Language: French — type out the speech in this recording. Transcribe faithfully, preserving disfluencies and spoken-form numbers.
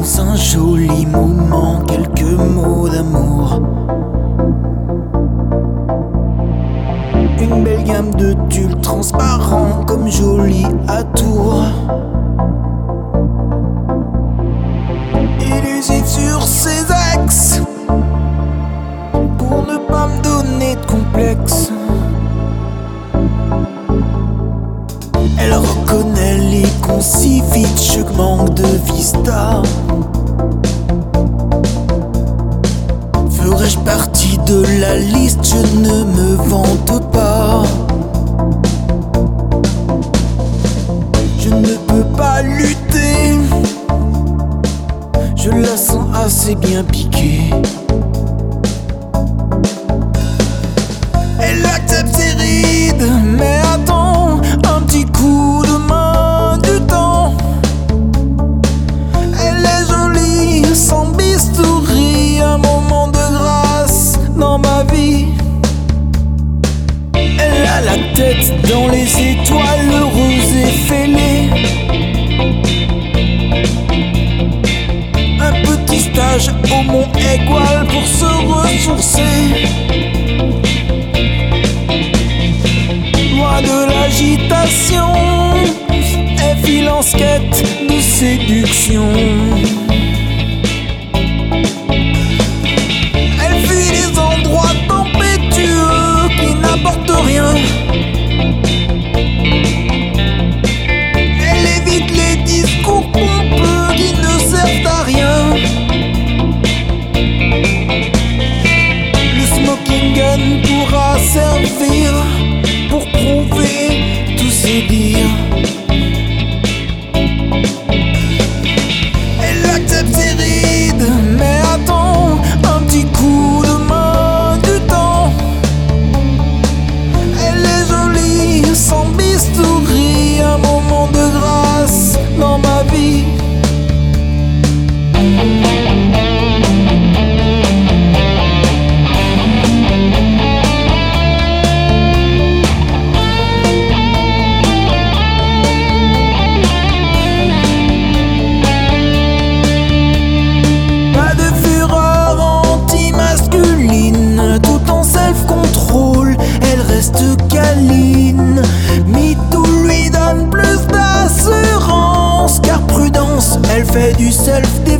dans un joli moment, quelques mots d'amour. Une belle gamme de tulle transparent comme joli atour. Il hésite sur ses ex pour ne pas me donner de complexe. Elle reconnaît les concivite, je manque de vista. Ferais-je partie de la liste, je ne me vante pas. Je ne peux pas lutter, je la sens assez bien piquée. Elle accepte ses rides, mais attends un petit coup de main du temps. Elle est jolie, sans bistouri, un moment de grâce dans ma vie. Elle a la tête dans les étoiles, heureuse et fêlée. Un petit stage au Mont Égual pour se ressourcer. Loin de l'agitation, elle file en quête de séduction. Elle fuit les endroits tempétueux qui n'apportent rien. Elle évite les discours pompeux qui ne servent à rien. Le smoking gun pourra servir pour prouver tous ses dires. Elle accepte ses rides, mais attends un petit coup de main du temps. Elle est jolie, sans bistouri, un moment de grâce dans ma vie. Câline, MeToo lui donne plus d'assurance, car prudence, elle fait du self-défense.